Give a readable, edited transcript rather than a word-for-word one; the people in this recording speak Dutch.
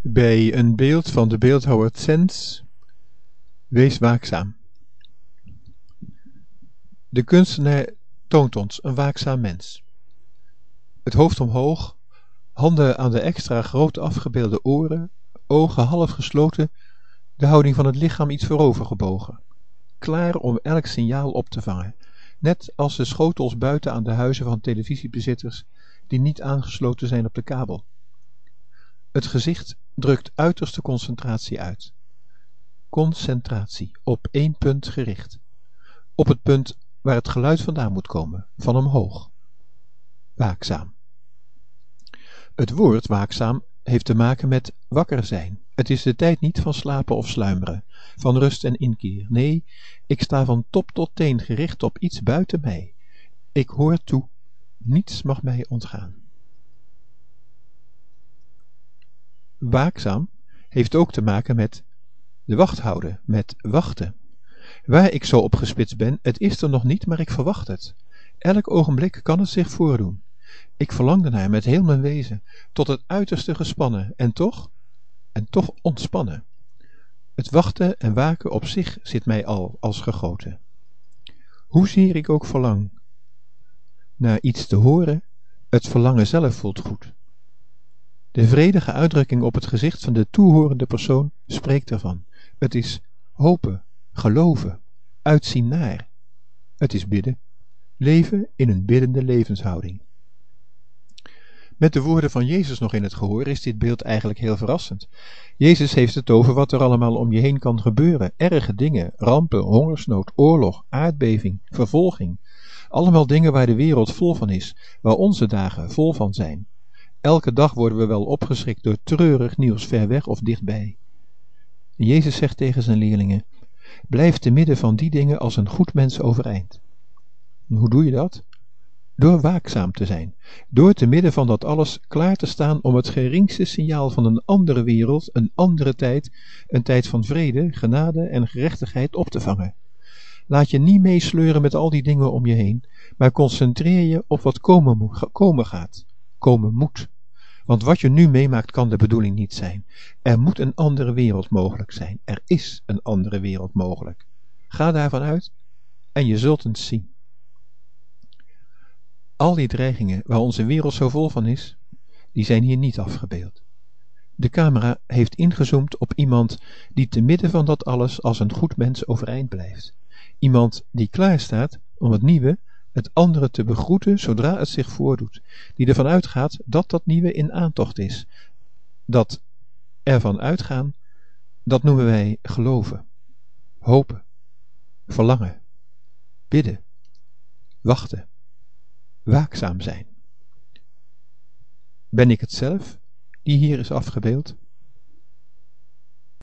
Bij een beeld van de beeldhouwer Zens: wees waakzaam. De kunstenaar toont ons een waakzaam mens. Het hoofd omhoog, handen aan de extra groot afgebeelde oren, ogen half gesloten, de houding van het lichaam iets voorover gebogen, klaar om elk signaal op te vangen, net als de schotels buiten aan de huizen van televisiebezitters die niet aangesloten zijn op de kabel. Het gezicht drukt uiterste concentratie uit. Concentratie, op één punt gericht. Op het punt waar het geluid vandaan moet komen, van omhoog. Waakzaam. Het woord waakzaam heeft te maken met wakker zijn. Het is de tijd niet van slapen of sluimeren, van rust en inkeer. Nee, ik sta van top tot teen gericht op iets buiten mij. Ik hoor toe. Niets mag mij ontgaan. Waakzaam heeft ook te maken met de wacht houden, met wachten. Waar ik zo op gespitst ben, het is er nog niet, maar ik verwacht het. Elk ogenblik kan het zich voordoen. Ik verlang ernaar met heel mijn wezen, tot het uiterste gespannen, en toch ontspannen. Het wachten en waken op zich zit mij al als gegoten. Hoezeer ik ook verlang naar iets te horen, het verlangen zelf voelt goed. De vredige uitdrukking op het gezicht van de toehorende persoon spreekt ervan. Het is hopen, geloven, uitzien naar. Het is bidden, leven in een biddende levenshouding. Met de woorden van Jezus nog in het gehoor is dit beeld eigenlijk heel verrassend. Jezus heeft het over wat er allemaal om je heen kan gebeuren. Erge dingen, rampen, hongersnood, oorlog, aardbeving, vervolging. Allemaal dingen waar de wereld vol van is, waar onze dagen vol van zijn. Elke dag worden we wel opgeschrikt door treurig nieuws ver weg of dichtbij. Jezus zegt tegen zijn leerlingen: blijf te midden van die dingen als een goed mens overeind. Hoe doe je dat? Door waakzaam te zijn, door te midden van dat alles klaar te staan om het geringste signaal van een andere wereld, een andere tijd, een tijd van vrede, genade en gerechtigheid op te vangen. Laat je niet meesleuren met al die dingen om je heen, maar concentreer je op wat komen gaat, komen moet. Want wat je nu meemaakt kan de bedoeling niet zijn. Er moet een andere wereld mogelijk zijn. Er is een andere wereld mogelijk. Ga daarvan uit en je zult het zien. Al die dreigingen waar onze wereld zo vol van is, die zijn hier niet afgebeeld. De camera heeft ingezoomd op iemand die te midden van dat alles als een goed mens overeind blijft. Iemand die klaar staat om het nieuwe, het andere te begroeten zodra het zich voordoet, die ervan uitgaat dat dat nieuwe in aantocht is. Dat ervan uitgaan, dat noemen wij geloven, hopen, verlangen, bidden, wachten, waakzaam zijn. Ben ik het zelf die hier is afgebeeld?